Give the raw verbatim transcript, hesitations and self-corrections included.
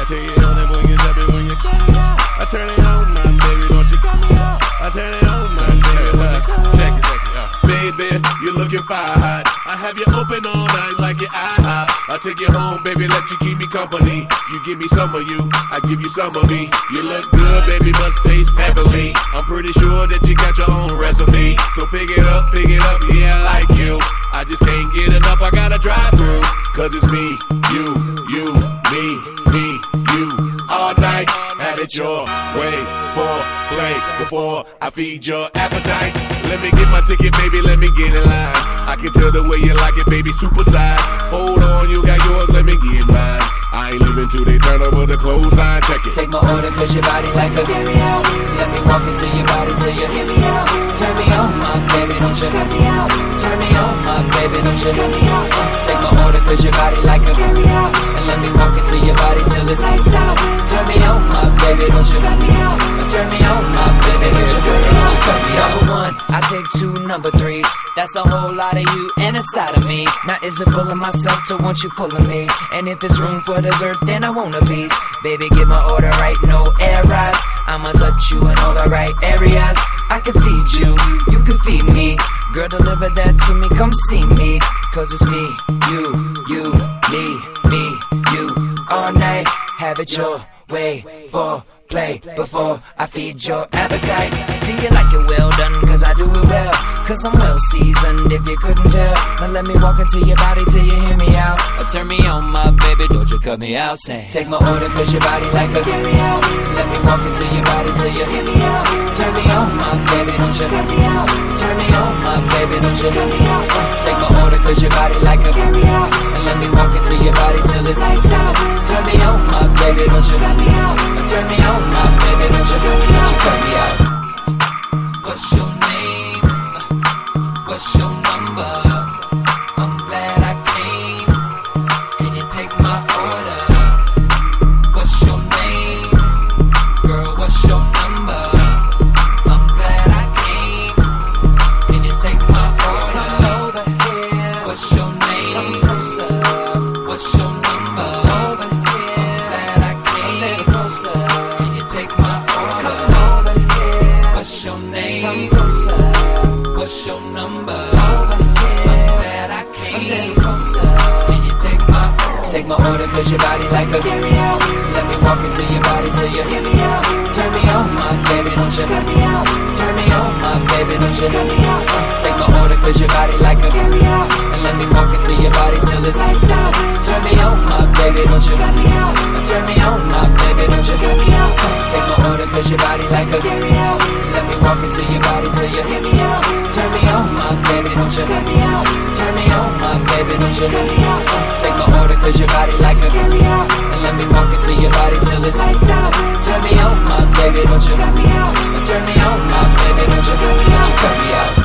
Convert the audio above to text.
take it on and when you tap it, when you cut it out. I turn it on, my baby, don't you cut me out. I turn it on, my baby, when you cut it. Check it, check it out. Baby, you're looking fire hot. I have you open all night like your IHOP. I'll take you home, baby, let you keep me company. You give me some of you, I give you some of me. You look good, baby, must taste heavenly. I'm pretty sure that you got your own recipe. So pick it up, pick it up, yeah, I like you. I just can't get enough, I gotta drive through. Cause it's me, you, you, me, me, you. All night, have it your way. For play before I feed your appetite. Let me get my ticket, baby, let me get in line. I can tell the way you like it, baby, supersize. Hold on, you got yours, let me get mine. I ain't leaving till they turn over the clothesline, check it. Take my order cause your body like a carry out. Let me walk into your body till you hear me out. Turn me on, my baby, don't you cut me out. Turn me on, my baby, don't you cut me out. Take my order cause your body like a carry out. And let me walk into your body till it's lights out. Turn me on, my baby, don't you cut me out. Turn me on, my baby, don't you cut me out. You cut me out. Number one, I take two number threes. That's a whole lot of you and a side of me. Now is it full of myself to want you full of me? And if it's room for dessert, then I want a piece. Baby, get my order right, no errors. I'ma touch you in all the right areas. I can feed you, you can feed me. Girl, deliver that to me, come see me. Cause it's me, you, you, me, me, you. All night, have it your way. For play before I feed your appetite. Do you like it well done? Cause I do it well. Cause I'm well seasoned if you couldn't tell. Now let me walk into your body till you hear me out. Or turn me on, my baby, don't you cut me out. Say, take my order cause your body like a carry out. Let me walk into your body till you hear me out. Turn me on, my baby, don't you cut me out. Turn me on, my baby, don't you cut me out. Take my order cause your body like a carry out. And let me walk into your body till it's lights out. Turn me on, my baby, don't you cut me out. Turn me on, my baby, don't you cut me out. You cut me out. What's your name? What's your number? I'm glad I came. Can you take my order? What's your name? Girl, what's your number? I'm glad I came. Can you take my order? Come over here. What's your name? Come closer. What's your number? Over here. I'm glad I came. A little closer. Can you take my order? Come over here. What's your name? Come closer. What's your number? Over here. I'm glad I came. A little closer. Can you take my order? Take my order cause your body like a carry out. Let me walk into your body till you hear me out. Turn me on, my baby, don't you cut me out. Turn me on, my baby, don't you cut me out. Take my order cause your body like a carry out. And let me walk into your body till it's lights out. Turn me on, my baby, don't you cut me out. Turn me on, my baby, don't you cut me out. Take my order cause your body like a carry out. Let me walk into your body till you hear me out. Turn me on, my baby, don't you cut me out. Turn me on, my baby, don't you cut me out. Take my order cause your body like a carry out. And let me walk into your body till it's lights out. Turn me on, my baby, don't you cut me out. Turn me on, my baby, don't you cut me out. You cut me out.